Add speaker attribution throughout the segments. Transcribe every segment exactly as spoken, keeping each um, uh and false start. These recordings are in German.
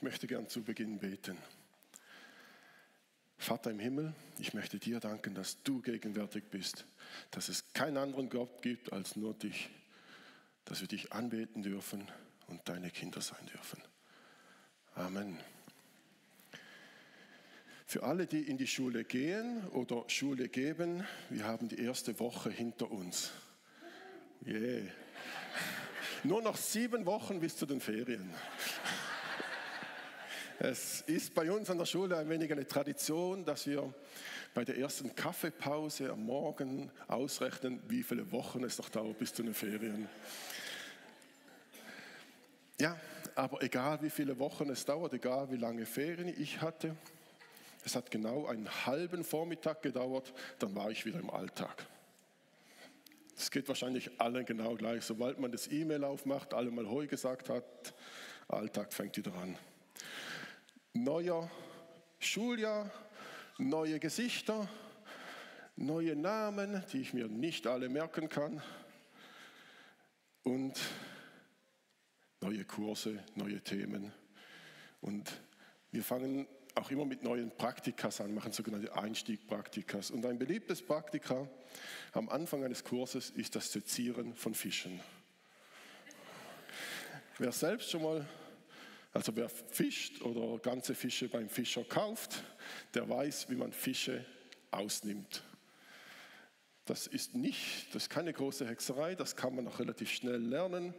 Speaker 1: möchte gern zu Beginn beten. Vater im Himmel, ich möchte dir danken, dass du gegenwärtig bist, dass es keinen anderen Gott gibt als nur dich, dass wir dich anbeten dürfen und deine Kinder sein dürfen. Amen. Für alle, die in die Schule gehen oder Schule geben, wir haben die erste Woche hinter uns. Yeah. Nur noch sieben Wochen bis zu den Ferien. Es ist bei uns an der Schule ein wenig eine Tradition, dass wir bei der ersten Kaffeepause am Morgen ausrechnen, wie viele Wochen es noch dauert bis zu den Ferien. Ja, aber egal wie viele Wochen es dauert, egal wie lange Ferien ich hatte, es hat genau einen halben Vormittag gedauert, dann war ich wieder im Alltag. Es geht wahrscheinlich allen genau gleich. Sobald man das E-Mail aufmacht, alle mal Hoi gesagt hat, Alltag fängt wieder an. Neuer Schuljahr, neue Gesichter, neue Namen, die ich mir nicht alle merken kann und neue Kurse, neue Themen. Und wir fangen auch immer mit neuen Praktikas an, machen sogenannte Einstiegpraktikas. Und ein beliebtes Praktika am Anfang eines Kurses ist das Sezieren von Fischen. Wer selbst schon mal Also wer fischt oder ganze Fische beim Fischer kauft, der weiß, wie man Fische ausnimmt. Das ist nicht, das ist keine große Hexerei, das kann man auch relativ schnell lernen.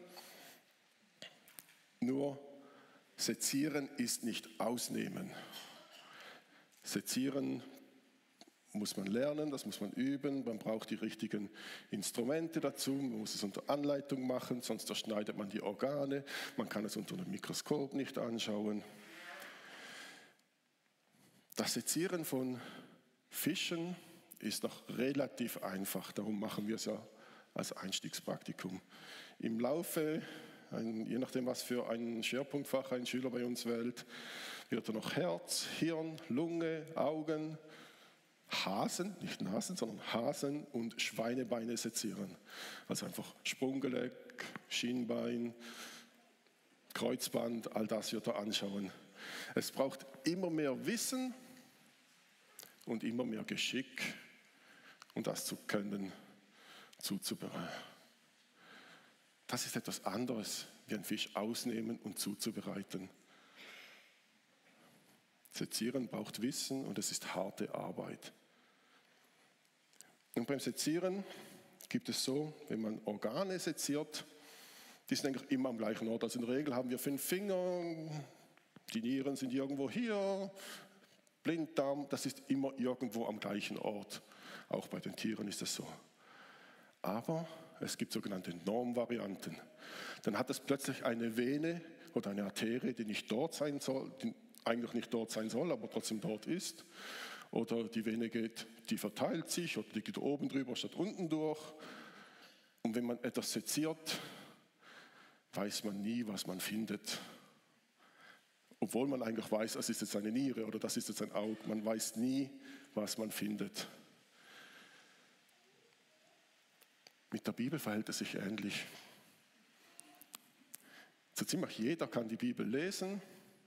Speaker 1: Nur Sezieren ist nicht ausnehmen. Sezieren muss man lernen, das muss man üben, man braucht die richtigen Instrumente dazu, man muss es unter Anleitung machen, sonst zerschneidet man die Organe, man kann es unter einem Mikroskop nicht anschauen. Das Sezieren von Fischen ist noch relativ einfach, darum machen wir es ja als Einstiegspraktikum. Im Laufe, ein, je nachdem was für ein Schwerpunktfach ein Schüler bei uns wählt, wird er noch Herz, Hirn, Lunge, Augen, Hasen, nicht Nasen, sondern Hasen und Schweinebeine sezieren. Also einfach Sprunggelenk, Schienbein, Kreuzband, all das wird er anschauen. Es braucht immer mehr Wissen und immer mehr Geschick, um das zu können, zuzubereiten. Das ist etwas anderes, wie einen Fisch ausnehmen und zuzubereiten. Sezieren braucht Wissen und es ist harte Arbeit. Und beim Sezieren gibt es so, wenn man Organe seziert, die sind eigentlich immer am gleichen Ort. Also in der Regel haben wir fünf Finger, die Nieren sind irgendwo hier, Blinddarm, das ist immer irgendwo am gleichen Ort. Auch bei den Tieren ist es so. Aber es gibt sogenannte Normvarianten. Dann hat es plötzlich eine Vene oder eine Arterie, die nicht dort sein soll, die eigentlich nicht dort sein soll, aber trotzdem dort ist. Oder die Vene geht, die verteilt sich oder die geht oben drüber statt unten durch. Und wenn man etwas seziert, weiß man nie, was man findet. Obwohl man eigentlich weiß, das ist jetzt eine Niere oder das ist jetzt ein Auge. Man weiß nie, was man findet. Mit der Bibel verhält es sich ähnlich. So ziemlich jeder kann die Bibel lesen.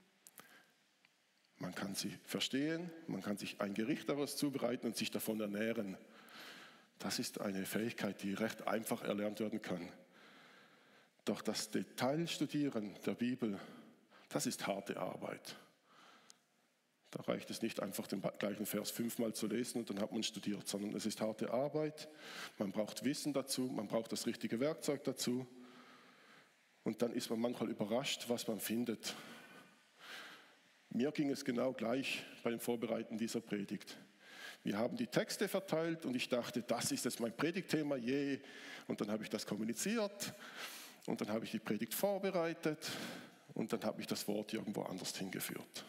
Speaker 1: Man kann sie verstehen, man kann sich ein Gericht daraus zubereiten und sich davon ernähren. Das ist eine Fähigkeit, die recht einfach erlernt werden kann. Doch das Detailstudieren der Bibel, das ist harte Arbeit. Da reicht es nicht einfach, den gleichen Vers fünfmal zu lesen und dann hat man studiert, sondern es ist harte Arbeit. Man braucht Wissen dazu, man braucht das richtige Werkzeug dazu. Und dann ist man manchmal überrascht, was man findet. Mir ging es genau gleich bei dem Vorbereiten dieser Predigt. Wir haben die Texte verteilt und ich dachte, das ist jetzt mein Predigtthema, je. Und dann habe ich das kommuniziert und dann habe ich die Predigt vorbereitet und dann habe ich das Wort irgendwo anders hingeführt.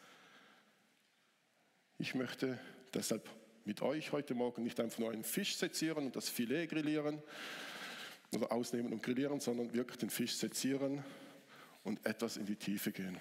Speaker 1: Ich möchte deshalb mit euch heute Morgen nicht einfach nur einen Fisch sezieren und das Filet grillieren oder ausnehmen und grillieren, sondern wirklich den Fisch sezieren und etwas in die Tiefe gehen.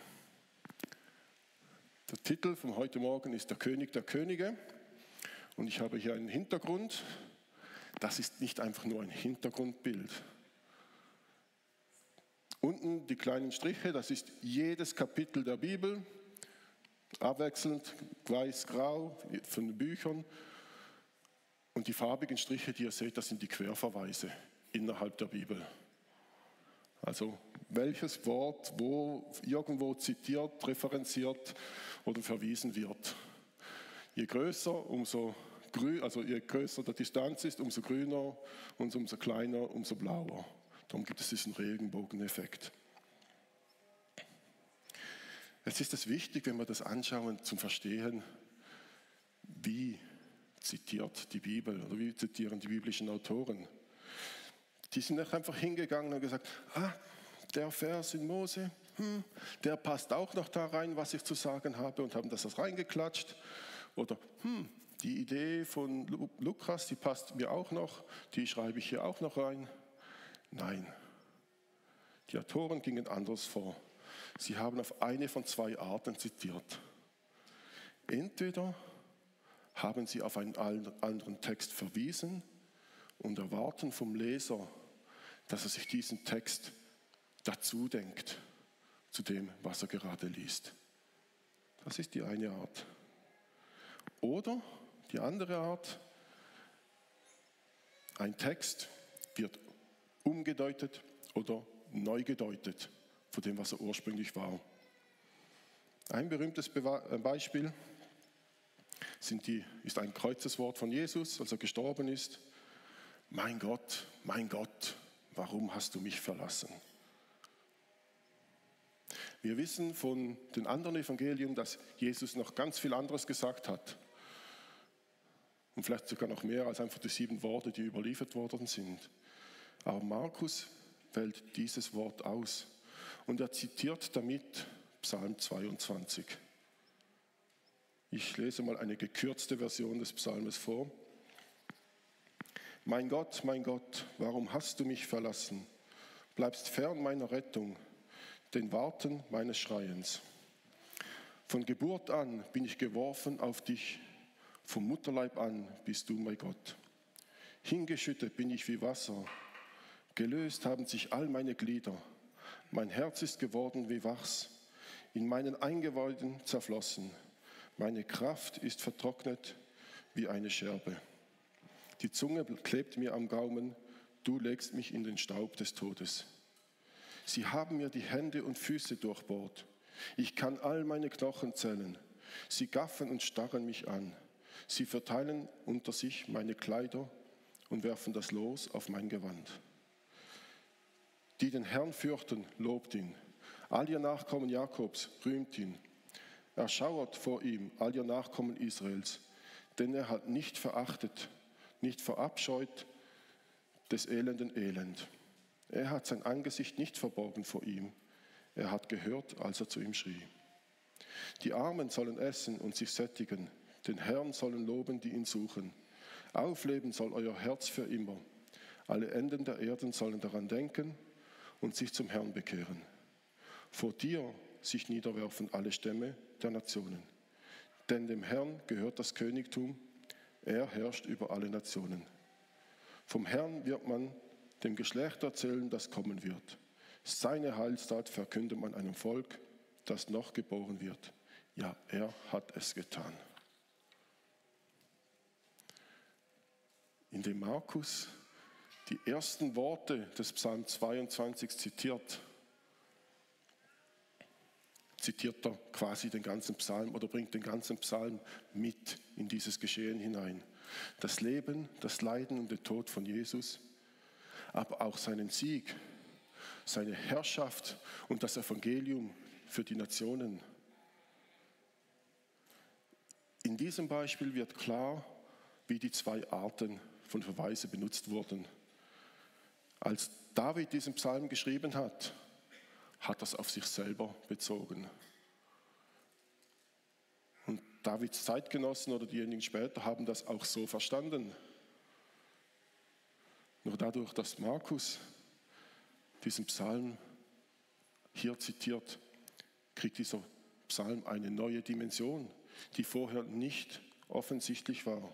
Speaker 1: Der Titel von heute Morgen ist Der König der Könige und ich habe hier einen Hintergrund. Das ist nicht einfach nur ein Hintergrundbild. Unten die kleinen Striche, das ist jedes Kapitel der Bibel, abwechselnd weiß-grau von den Büchern. Und die farbigen Striche, die ihr seht, das sind die Querverweise innerhalb der Bibel. Also welches Wort wo irgendwo zitiert, referenziert oder verwiesen wird. Je größer, umso grün, also je größer die Distanz ist, umso grüner und umso kleiner, umso blauer. Darum gibt es diesen Regenbogeneffekt. Jetzt ist es wichtig, wenn wir das anschauen, zum Verstehen, wie zitiert die Bibel oder wie zitieren die biblischen Autoren. Die sind nicht einfach hingegangen und gesagt, ah, der Vers in Mose, hm, der passt auch noch da rein, was ich zu sagen habe, und haben das reingeklatscht. Oder, hm, die Idee von Lukas, die passt mir auch noch, die schreibe ich hier auch noch rein. Nein, die Autoren gingen anders vor. Sie haben auf eine von zwei Arten zitiert. Entweder haben sie auf einen anderen Text verwiesen und erwarten vom Leser, dass er sich diesen Text dazu denkt, zu dem, was er gerade liest. Das ist die eine Art. Oder die andere Art, ein Text wird umgedeutet oder neu gedeutet von dem, was er ursprünglich war. Ein berühmtes Beispiel sind die, ist ein Kreuzeswort von Jesus, als er gestorben ist. Mein Gott, mein Gott, warum hast du mich verlassen? Wir wissen von den anderen Evangelien, dass Jesus noch ganz viel anderes gesagt hat. Und vielleicht sogar noch mehr als einfach die sieben Worte, die überliefert worden sind. Aber Markus wählt dieses Wort aus und er zitiert damit Psalm zweiundzwanzig. Ich lese mal eine gekürzte Version des Psalmes vor. Mein Gott, mein Gott, warum hast du mich verlassen? Bleibst fern meiner Rettung, den Warten meines Schreiens. Von Geburt an bin ich geworfen auf dich, vom Mutterleib an bist du mein Gott. Hingeschüttet bin ich wie Wasser, gelöst haben sich all meine Glieder. Mein Herz ist geworden wie Wachs, in meinen Eingeweiden zerflossen. Meine Kraft ist vertrocknet wie eine Scherbe. Die Zunge klebt mir am Gaumen, du legst mich in den Staub des Todes. Sie haben mir die Hände und Füße durchbohrt. Ich kann all meine Knochen zählen. Sie gaffen und starren mich an. Sie verteilen unter sich meine Kleider und werfen das Los auf mein Gewand. Die den Herrn fürchten, lobt ihn. All ihr Nachkommen Jakobs rühmt ihn. Er schauert vor ihm, all ihr Nachkommen Israels, denn er hat nicht verachtet, nicht verabscheut des elenden Elend. Er hat sein Angesicht nicht verborgen vor ihm. Er hat gehört, als er zu ihm schrie. Die Armen sollen essen und sich sättigen. Den Herrn sollen loben, die ihn suchen. Aufleben soll euer Herz für immer. Alle Enden der Erden sollen daran denken und sich zum Herrn bekehren. Vor dir sich niederwerfen alle Stämme der Nationen. Denn dem Herrn gehört das Königtum. Er herrscht über alle Nationen. Vom Herrn wird man dem Geschlecht erzählen, das kommen wird. Seine Heilstat verkündet man einem Volk, das noch geboren wird. Ja, er hat es getan. Indem Markus die ersten Worte des Psalm zweiundzwanzig zitiert, zitiert er quasi den ganzen Psalm oder bringt den ganzen Psalm mit in dieses Geschehen hinein. Das Leben, das Leiden und den Tod von Jesus, aber auch seinen Sieg, seine Herrschaft und das Evangelium für die Nationen. In diesem Beispiel wird klar, wie die zwei Arten von Verweise benutzt wurden. Als David diesen Psalm geschrieben hat, hat er es auf sich selber bezogen. Und Davids Zeitgenossen oder diejenigen später haben das auch so verstanden. Nur dadurch, dass Markus diesen Psalm hier zitiert, kriegt dieser Psalm eine neue Dimension, die vorher nicht offensichtlich war.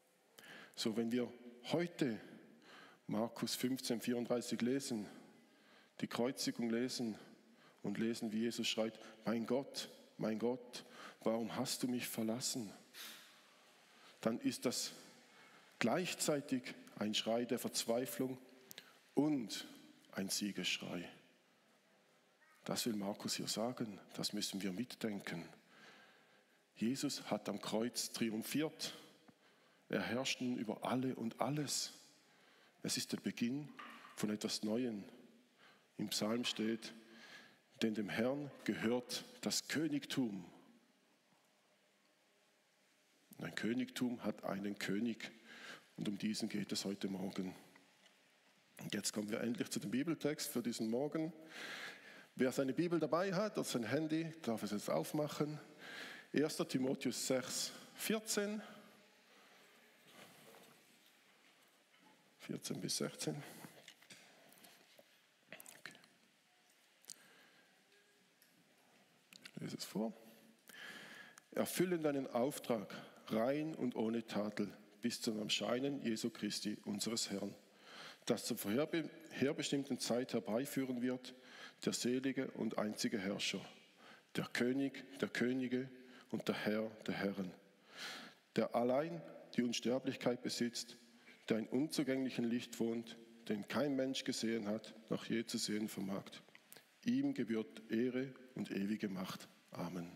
Speaker 1: So, wenn wir heute Markus fünfzehn, vierunddreißig lesen, die Kreuzigung lesen und lesen, wie Jesus schreit, mein Gott, mein Gott, warum hast du mich verlassen? Dann ist das gleichzeitig ein Schrei der Verzweiflung und ein Siegesschrei. Das will Markus hier sagen, das müssen wir mitdenken. Jesus hat am Kreuz triumphiert. Er herrscht nun über alle und alles. Es ist der Beginn von etwas Neuem. Im Psalm steht, denn dem Herrn gehört das Königtum. Und ein Königtum hat einen König und um diesen geht es heute Morgen. Und jetzt kommen wir endlich zu dem Bibeltext für diesen Morgen. Wer seine Bibel dabei hat oder sein Handy, darf es jetzt aufmachen. erster Timotheus sechs, vierzehn. vierzehn bis sechzehn. Okay. Ich lese es vor. Erfüllen deinen Auftrag rein und ohne Tadel bis zum Erscheinen Jesu Christi, unseres Herrn, das zur vorherbestimmten Zeit herbeiführen wird, der selige und einzige Herrscher, der König der Könige und der Herr der Herren, der allein die Unsterblichkeit besitzt, der in unzugänglichem Licht wohnt, den kein Mensch gesehen hat, noch je zu sehen vermag. Ihm gebührt Ehre und ewige Macht. Amen.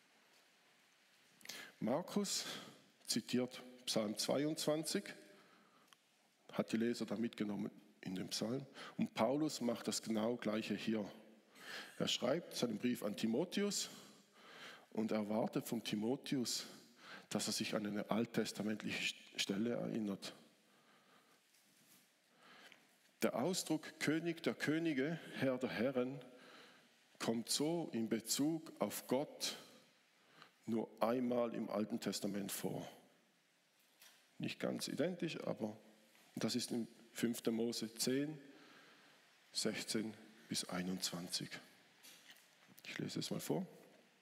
Speaker 1: Markus zitiert Psalm zweiundzwanzig, hat die Leser da mitgenommen in den Psalm. Und Paulus macht das genau Gleiche hier. Er schreibt seinen Brief an Timotheus und erwartet von Timotheus, dass er sich an eine alttestamentliche Stelle erinnert. Der Ausdruck König der Könige, Herr der Herren, kommt so in Bezug auf Gott nur einmal im Alten Testament vor. Nicht ganz identisch, aber das ist in fünfter Mose zehn, sechzehn bis einundzwanzig. Ich lese es mal vor.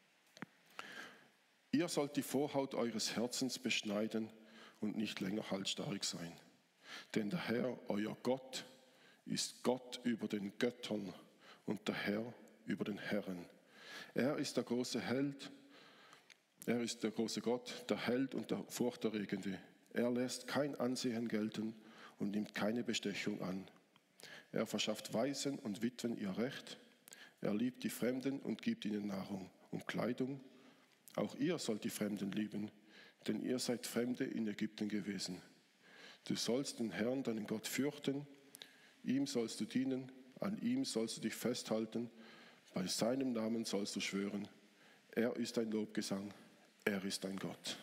Speaker 1: Ihr sollt die Vorhaut eures Herzens beschneiden und nicht länger halsstarrig sein. Denn der Herr, euer Gott, ist Gott über den Göttern und der Herr über den Herren. Er ist der große Held, er ist der große Gott, der Held und der Furchterregende. Er lässt kein Ansehen gelten und nimmt keine Bestechung an. Er verschafft Waisen und Witwen ihr Recht. Er liebt die Fremden und gibt ihnen Nahrung und Kleidung. Auch ihr sollt die Fremden lieben, denn ihr seid Fremde in Ägypten gewesen. Du sollst den Herrn, deinen Gott, fürchten. Ihm sollst du dienen, an ihm sollst du dich festhalten, bei seinem Namen sollst du schwören. Er ist dein Lobgesang, er ist dein Gott.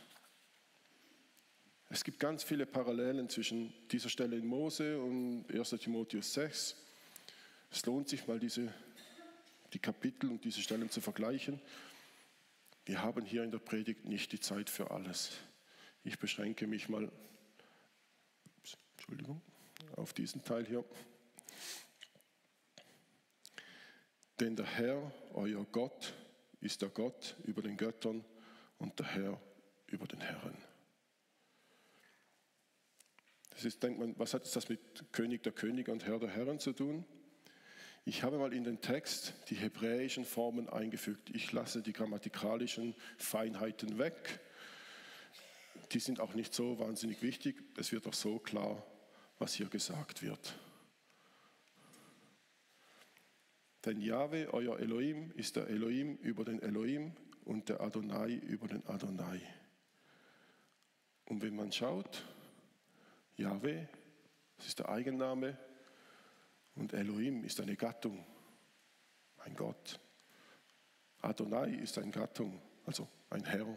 Speaker 1: Es gibt ganz viele Parallelen zwischen dieser Stelle in Mose und erster Timotheus sechs. Es lohnt sich mal, diese, die Kapitel und diese Stellen zu vergleichen. Wir haben hier in der Predigt nicht die Zeit für alles. Ich beschränke mich mal Entschuldigung, auf diesen Teil hier. Denn der Herr, euer Gott, ist der Gott über den Göttern und der Herr über den Herren. Das ist, denkt man, was hat das mit König der Könige und Herr der Herren zu tun? Ich habe mal in den Text die hebräischen Formen eingefügt. Ich lasse die grammatikalischen Feinheiten weg. Die sind auch nicht so wahnsinnig wichtig. Es wird auch so klar, was hier gesagt wird. Denn Jahwe, euer Elohim, ist der Elohim über den Elohim und der Adonai über den Adonai. Und wenn man schaut, Jahwe, das ist der Eigenname, und Elohim ist eine Gattung, ein Gott. Adonai ist eine Gattung, also ein Herr.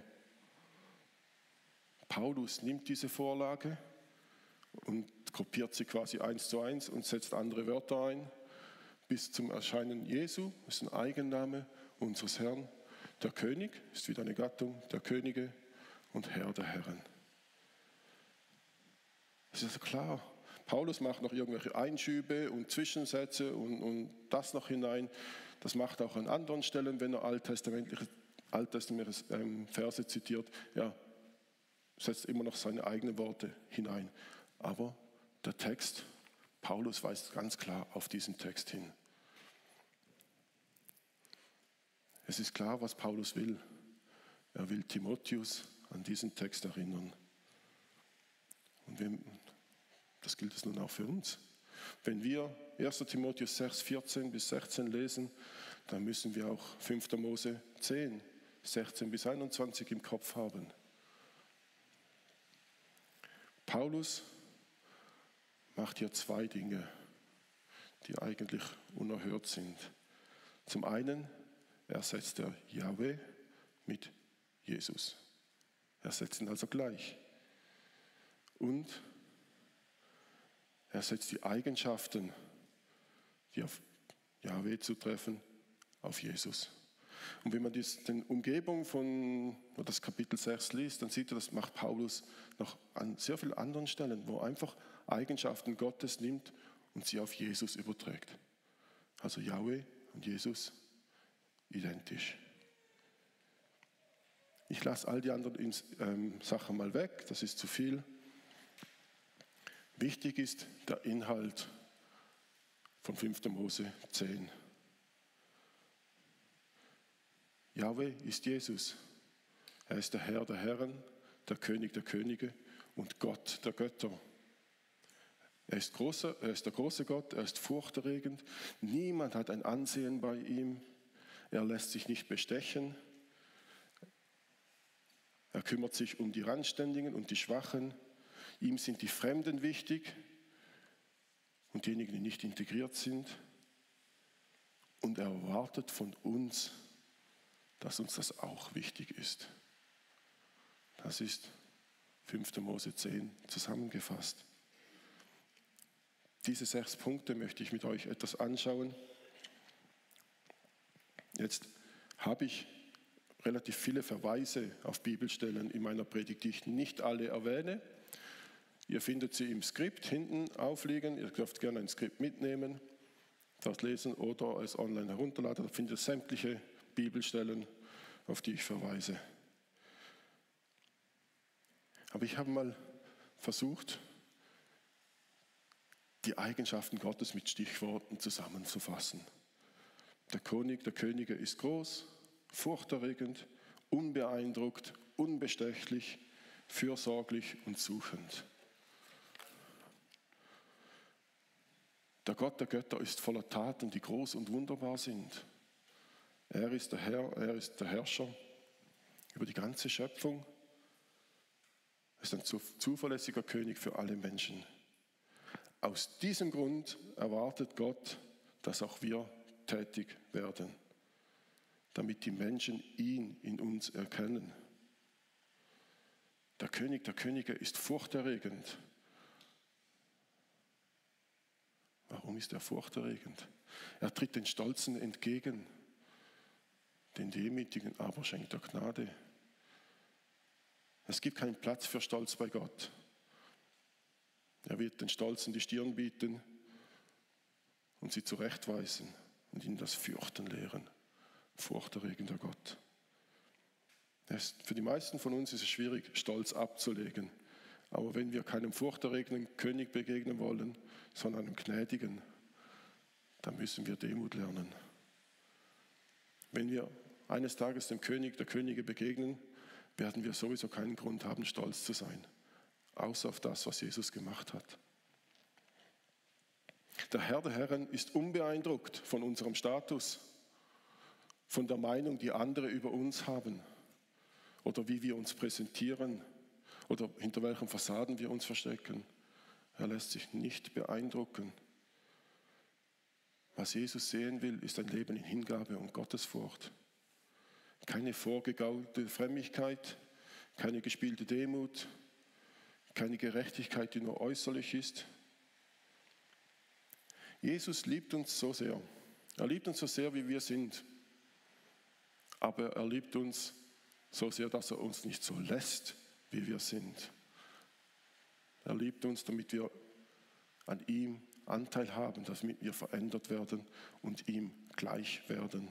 Speaker 1: Paulus nimmt diese Vorlage und kopiert sie quasi eins zu eins und setzt andere Wörter ein, bis zum Erscheinen Jesu, das ist ein Eigenname unseres Herrn. Der König ist wieder eine Gattung, der Könige und Herr der Herren. Das ist also klar. Paulus macht noch irgendwelche Einschübe und Zwischensätze und, und das noch hinein. Das macht er auch an anderen Stellen, wenn er alttestamentliche, alttestamentliche ähm, Verse zitiert. Ja, setzt immer noch seine eigenen Worte hinein. Aber der Text, Paulus weist ganz klar auf diesen Text hin. Es ist klar, was Paulus will. Er will Timotheus an diesen Text erinnern. Und wir, das gilt es nun auch für uns. Wenn wir erster Timotheus sechs, vierzehn bis sechzehn lesen, dann müssen wir auch fünfter Mose zehn, sechzehn bis einundzwanzig im Kopf haben. Paulus macht hier zwei Dinge, die eigentlich unerhört sind. Zum einen ersetzt er Jahwe mit Jesus. Er setzt ihn also gleich. Und er setzt die Eigenschaften, die auf Jahwe zutreffen, auf Jesus. Und wenn man die Umgebung von das Kapitel sechs liest, dann sieht man, das macht Paulus noch an sehr vielen anderen Stellen, wo er einfach Eigenschaften Gottes nimmt und sie auf Jesus überträgt. Also Jahwe und Jesus identisch. Ich lasse all die anderen ähm, Sachen mal weg, das ist zu viel. Wichtig ist der Inhalt von fünfter Mose zehn. Jahwe ist Jesus. Er ist der Herr der Herren, der König der Könige und Gott der Götter. Er ist, großer, er ist der große Gott, er ist furchterregend. Niemand hat ein Ansehen bei ihm. Er lässt sich nicht bestechen. Er kümmert sich um die Randständigen und die Schwachen. Ihm sind die Fremden wichtig und diejenigen, die nicht integriert sind. Und er erwartet von uns, dass uns das auch wichtig ist. Das ist fünfter Mose zehn zusammengefasst. Diese sechs Punkte möchte ich mit euch etwas anschauen. Jetzt habe ich relativ viele Verweise auf Bibelstellen in meiner Predigt, die ich nicht alle erwähne. Ihr findet sie im Skript hinten aufliegen. Ihr dürft gerne ein Skript mitnehmen, das lesen oder es online herunterladen. Da findet ihr sämtliche Bibelstellen, auf die ich verweise. Aber ich habe mal versucht, die Eigenschaften Gottes mit Stichworten zusammenzufassen. Der König der Könige ist groß, furchterregend, unbeeindruckt, unbestechlich, fürsorglich und suchend. Der Gott der Götter ist voller Taten, die groß und wunderbar sind. Er ist der Herr, er ist der Herrscher über die ganze Schöpfung. Er ist ein zuverlässiger König für alle Menschen. Aus diesem Grund erwartet Gott, dass auch wir tätig werden, damit die Menschen ihn in uns erkennen. Der König der Könige ist furchterregend. Warum ist er furchterregend? Er tritt den Stolzen entgegen, den Demütigen aber schenkt er Gnade. Es gibt keinen Platz für Stolz bei Gott. Er wird den Stolzen die Stirn bieten und sie zurechtweisen und ihnen das Fürchten lehren. Furchterregender Gott. Es, für die meisten von uns ist es schwierig, Stolz abzulegen. Aber wenn wir keinem furchterregenden König begegnen wollen, sondern einem gnädigen, dann müssen wir Demut lernen. Wenn wir eines Tages dem König der Könige begegnen, werden wir sowieso keinen Grund haben, stolz zu sein, außer auf das, was Jesus gemacht hat. Der Herr der Herren ist unbeeindruckt von unserem Status, von der Meinung, die andere über uns haben oder wie wir uns präsentieren oder hinter welchen Fassaden wir uns verstecken. Er lässt sich nicht beeindrucken. Was Jesus sehen will, ist ein Leben in Hingabe und Gottesfurcht. Keine vorgegaukelte Frömmigkeit, keine gespielte Demut, keine Gerechtigkeit, die nur äußerlich ist. Jesus liebt uns so sehr. Er liebt uns so sehr, wie wir sind. Aber er liebt uns so sehr, dass er uns nicht so lässt, wie wir sind. Er liebt uns, damit wir an ihm Anteil haben, damit wir verändert werden und ihm gleich werden.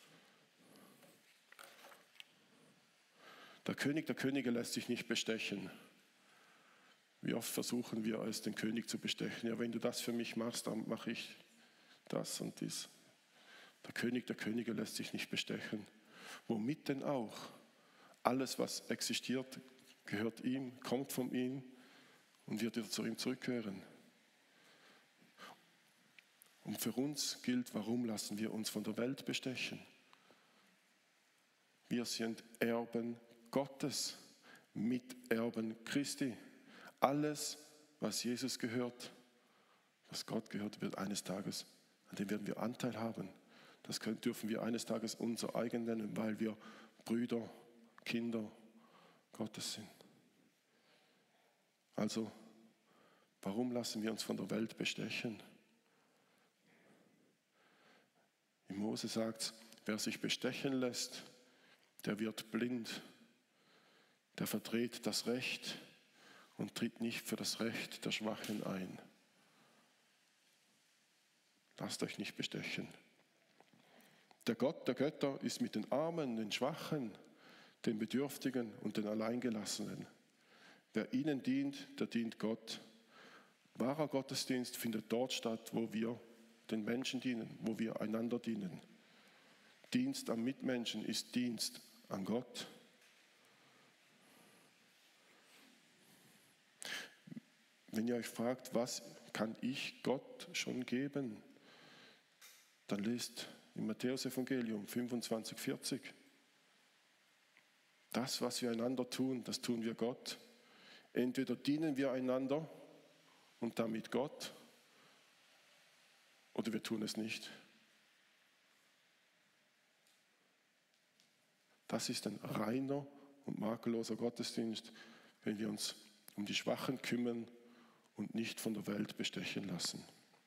Speaker 1: Der König der Könige lässt sich nicht bestechen. Wie oft versuchen wir es, den König zu bestechen? Ja, wenn du das für mich machst, dann mache ich das und dies. Der König der Könige lässt sich nicht bestechen. Womit denn auch? Alles, was existiert, gehört ihm, kommt von ihm und wird wieder zu ihm zurückkehren. Und für uns gilt, warum lassen wir uns von der Welt bestechen? Wir sind Erben Gottes, Miterben Christi. Alles, was Jesus gehört, was Gott gehört, wird eines Tages, an dem werden wir Anteil haben. Das können, dürfen wir eines Tages unser eigen nennen, weil wir Brüder, Kinder Gottes sind. Also, warum lassen wir uns von der Welt bestechen? Im Mose sagt es, wer sich bestechen lässt, der wird blind, der verdreht das Recht und tritt nicht für das Recht der Schwachen ein. Lasst euch nicht bestechen. Der Gott der Götter ist mit den Armen, den Schwachen, den Bedürftigen und den Alleingelassenen. Wer ihnen dient, der dient Gott. Wahrer Gottesdienst findet dort statt, wo wir den Menschen dienen, wo wir einander dienen. Dienst am Mitmenschen ist Dienst an Gott. Wenn ihr euch fragt, was kann ich Gott schon geben, dann lest im Matthäus-Evangelium fünfundzwanzig, vierzig. Das, was wir einander tun, das tun wir Gott. Entweder dienen wir einander und damit Gott, oder wir tun es nicht. Das ist ein reiner und makelloser Gottesdienst, wenn wir uns um die Schwachen kümmern und nicht von der Welt bestechen lassen.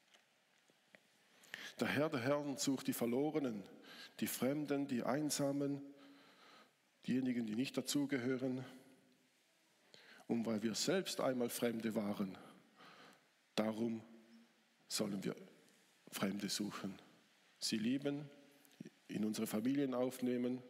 Speaker 1: Der Herr der Herren sucht die Verlorenen, die Fremden, die Einsamen, diejenigen, die nicht dazugehören. Und weil wir selbst einmal Fremde waren, darum sollen wir Fremde suchen. Sie lieben, in unsere Familien aufnehmen.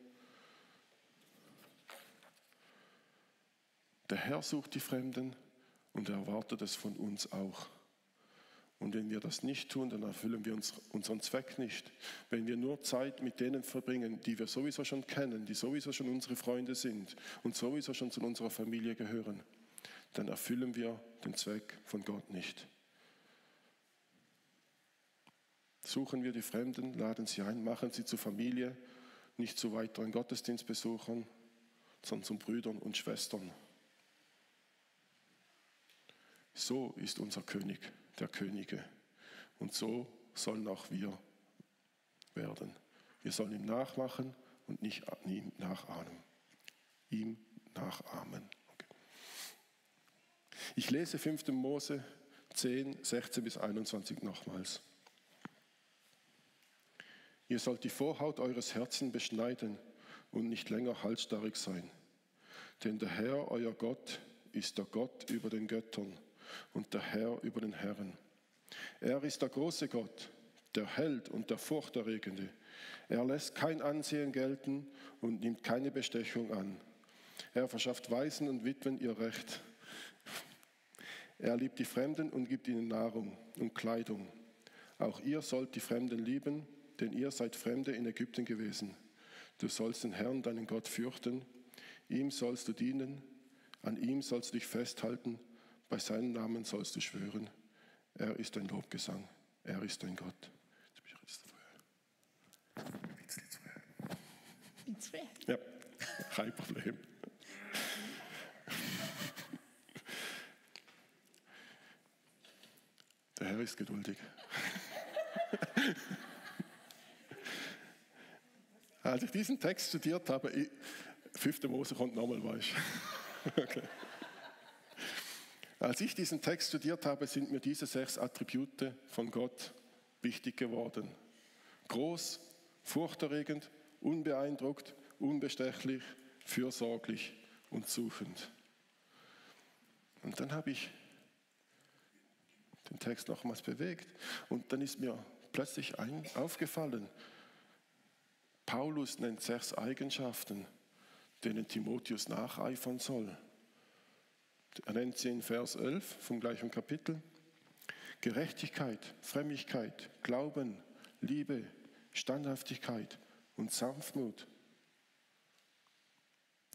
Speaker 1: Der Herr sucht die Fremden und er erwartet es von uns auch. Und wenn wir das nicht tun, dann erfüllen wir uns unseren Zweck nicht. Wenn wir nur Zeit mit denen verbringen, die wir sowieso schon kennen, die sowieso schon unsere Freunde sind und sowieso schon zu unserer Familie gehören, dann erfüllen wir den Zweck von Gott nicht. Suchen wir die Fremden, laden sie ein, machen sie zur Familie, nicht zu weiteren Gottesdienstbesuchern, sondern zu Brüdern und Schwestern. So ist unser König, der Könige. Und so sollen auch wir werden. Wir sollen ihm nachmachen und nicht ihm nachahmen. Ihm nachahmen. Okay. Ich lese fünften Mose zehn, sechzehn bis einundzwanzig nochmals. Ihr sollt die Vorhaut eures Herzens beschneiden und nicht länger halsstarrig sein. Denn der Herr, euer Gott, ist der Gott über den Göttern und der Herr über den Herren. Er ist der große Gott, der Held und der Furchterregende. Er lässt kein Ansehen gelten und nimmt keine Bestechung an. Er verschafft Waisen und Witwen ihr Recht. Er liebt die Fremden und gibt ihnen Nahrung und Kleidung. Auch ihr sollt die Fremden lieben, denn ihr seid Fremde in Ägypten gewesen. Du sollst den Herrn, deinen Gott, fürchten. Ihm sollst du dienen, an ihm sollst du dich festhalten, bei seinem Namen sollst du schwören. Er ist dein Lobgesang, er ist dein Gott. Jetzt bin ich jetzt
Speaker 2: Ins Werk.
Speaker 1: Ja, kein Problem. Der Herr ist geduldig. Als ich diesen Text studiert habe, ich, fünfte Mose kommt nochmal, weißt du. Okay. Als ich diesen Text studiert habe, sind mir diese sechs Attribute von Gott wichtig geworden. Groß, furchterregend, unbeeindruckt, unbestechlich, fürsorglich und suchend. Und dann habe ich den Text nochmals bewegt und dann ist mir plötzlich ein, aufgefallen, Paulus nennt sechs Eigenschaften, denen Timotheus nacheifern soll. Er nennt sie in Vers elf vom gleichen Kapitel. Gerechtigkeit, Frömmigkeit, Glauben, Liebe, Standhaftigkeit und Sanftmut.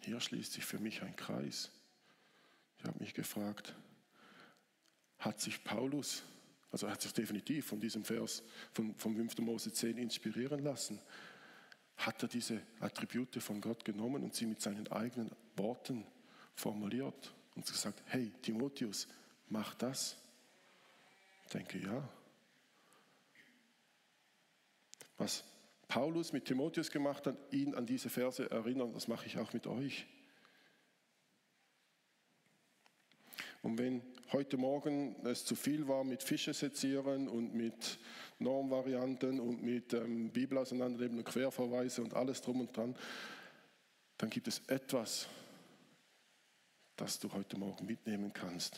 Speaker 1: Hier schließt sich für mich ein Kreis. Ich habe mich gefragt, hat sich Paulus, also er hat sich definitiv von diesem Vers von, vom fünften Mose zehn inspirieren lassen, hat er diese Attribute von Gott genommen und sie mit seinen eigenen Worten formuliert und gesagt, hey Timotheus, mach das. Ich denke, ja. Was Paulus mit Timotheus gemacht hat, ihn an diese Verse erinnern, das mache ich auch mit euch. Und wenn heute Morgen es zu viel war mit Fische sezieren und mit Normvarianten und mit ähm, Bibel auseinandernehmen und Querverweise und alles drum und dran, dann gibt es etwas, das du heute Morgen mitnehmen kannst.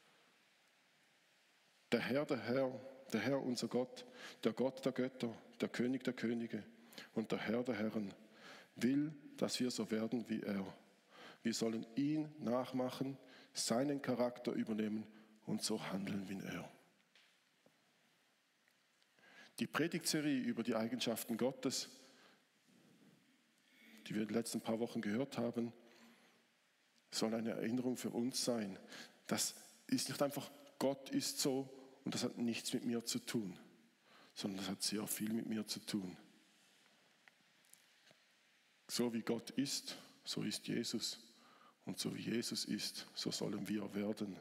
Speaker 1: Der Herr, der Herr, der Herr, unser Gott, der Gott der Götter, der König der Könige und der Herr der Herren will, dass wir so werden wie er. Wir sollen ihn nachmachen, seinen Charakter übernehmen und so handeln wie er. Die Predigtserie über die Eigenschaften Gottes, die wir in den letzten paar Wochen gehört haben, soll eine Erinnerung für uns sein. Das ist nicht einfach, Gott ist so und das hat nichts mit mir zu tun, sondern das hat sehr viel mit mir zu tun. So wie Gott ist, so ist Jesus. Und so wie Jesus ist, so sollen wir werden.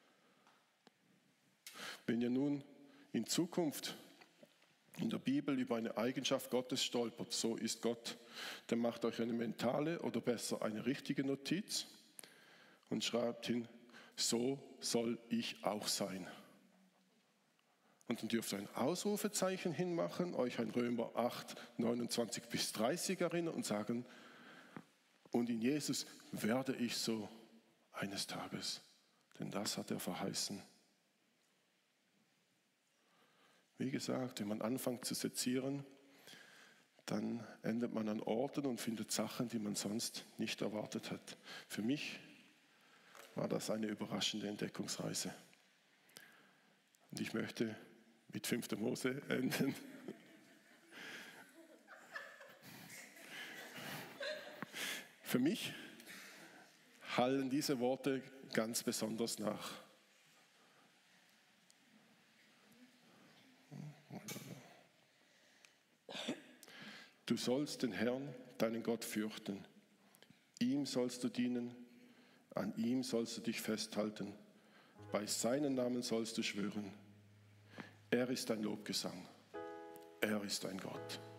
Speaker 1: Wenn ihr nun in Zukunft in der Bibel über eine Eigenschaft Gottes stolpert, so ist Gott, dann macht euch eine mentale oder besser eine richtige Notiz und schreibt hin, so soll ich auch sein. Und dann dürft ihr ein Ausrufezeichen hinmachen, euch an Römer acht, neunundzwanzig bis dreißig erinnern und sagen, und in Jesus werde ich so eines Tages, denn das hat er verheißen. Wie gesagt, wenn man anfängt zu sezieren, dann endet man an Orten und findet Sachen, die man sonst nicht erwartet hat. Für mich war das eine überraschende Entdeckungsreise. Und ich möchte mit fünften Mose enden. Für mich hallen diese Worte ganz besonders nach. Du sollst den Herrn, deinen Gott, fürchten. Ihm sollst du dienen, an ihm sollst du dich festhalten. Bei seinem Namen sollst du schwören. Er ist dein Lobgesang. Er ist dein Gott.